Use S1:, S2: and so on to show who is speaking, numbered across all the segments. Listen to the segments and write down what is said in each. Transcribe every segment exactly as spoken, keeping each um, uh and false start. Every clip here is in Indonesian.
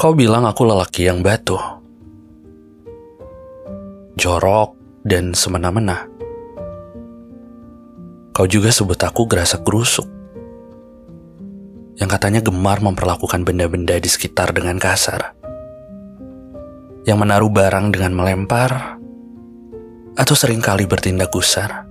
S1: Kau bilang aku lelaki yang batu, jorok dan semena-mena. Kau juga sebut aku gerasak gerusuk, yang katanya gemar memperlakukan benda-benda di sekitar dengan kasar, yang menaruh barang dengan melempar, atau seringkali bertindak gusar.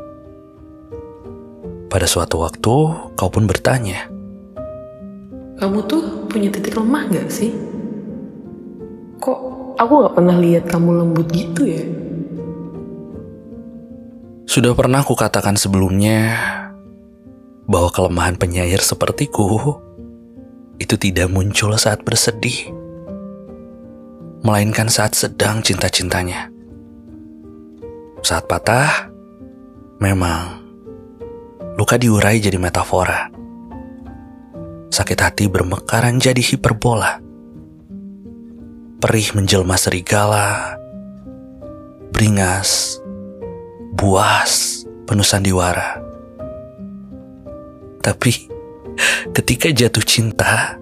S1: Pada suatu waktu, kau pun bertanya,
S2: kamu tuh punya titik lemah gak sih? Kok aku gak pernah lihat kamu lembut gitu ya?
S1: Sudah pernah kukatakan sebelumnya bahwa kelemahan penyair sepertiku itu tidak muncul saat bersedih, melainkan saat sedang cinta-cintanya. Saat patah, memang luka diurai jadi metafora. Sakit hati bermekaran jadi hiperbola. Perih menjelma serigala. Beringas, buas, penuh sandiwara. Tapi ketika jatuh cinta,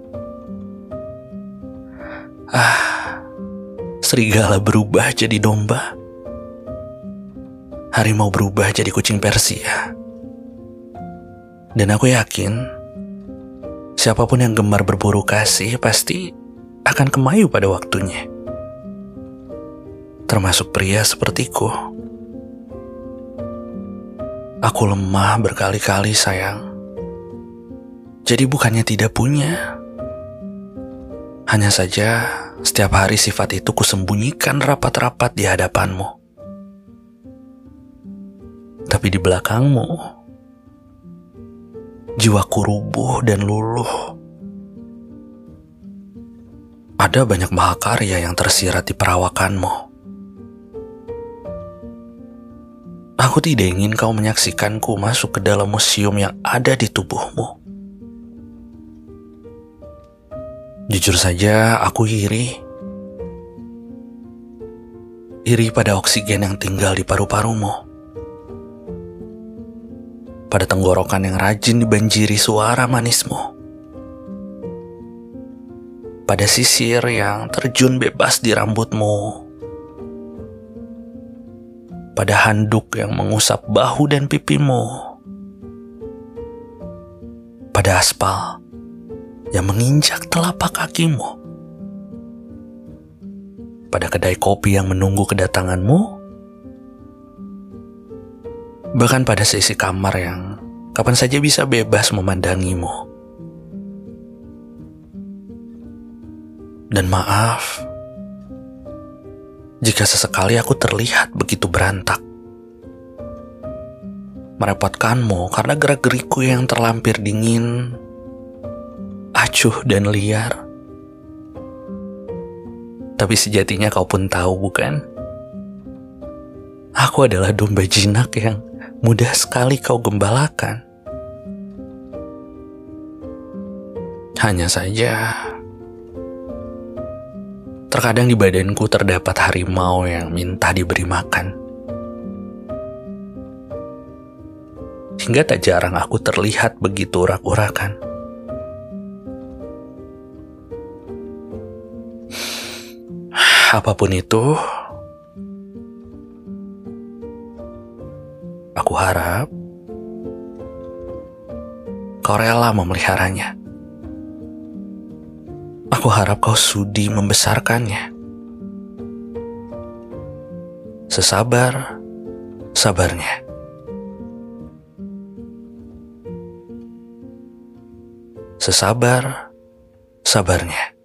S1: ah, serigala berubah jadi domba. Harimau berubah jadi kucing Persia. Dan aku yakin siapapun yang gemar berburu kasih pasti akan kemayu pada waktunya. Termasuk pria sepertiku. Aku lemah berkali-kali sayang. Jadi bukannya tidak punya. Hanya saja setiap hari sifat itu kusembunyikan rapat-rapat di hadapanmu. Tapi di belakangmu, jiwaku rubuh dan luluh. Ada banyak mahakarya yang tersirat di perawakanmu. Aku tidak ingin kau menyaksikanku masuk ke dalam museum yang ada di tubuhmu. Jujur saja, aku iri. Iri pada oksigen yang tinggal di paru-parumu. Pada tenggorokan yang rajin dibanjiri suara manismu. Pada sisir yang terjun bebas di rambutmu. Pada handuk yang mengusap bahu dan pipimu. Pada aspal yang menginjak telapak kakimu. Pada kedai kopi yang menunggu kedatanganmu. Bahkan pada sisi kamar yang kapan saja bisa bebas memandangimu. Dan maaf, jika sesekali aku terlihat begitu berantak. Merepotkanmu karena gerak-geriku yang terlampir dingin, acuh dan liar. Tapi sejatinya kau pun tahu, bukan? Aku adalah domba jinak yang mudah sekali kau gembalakan. Hanya saja, terkadang di badanku terdapat harimau yang minta diberi makan. Hingga tak jarang aku terlihat begitu urak-urakan. Apapun itu, aku harap kau rela memeliharanya. Aku harap kau sudi membesarkannya. Sesabar, sabarnya. Sesabar, sabarnya.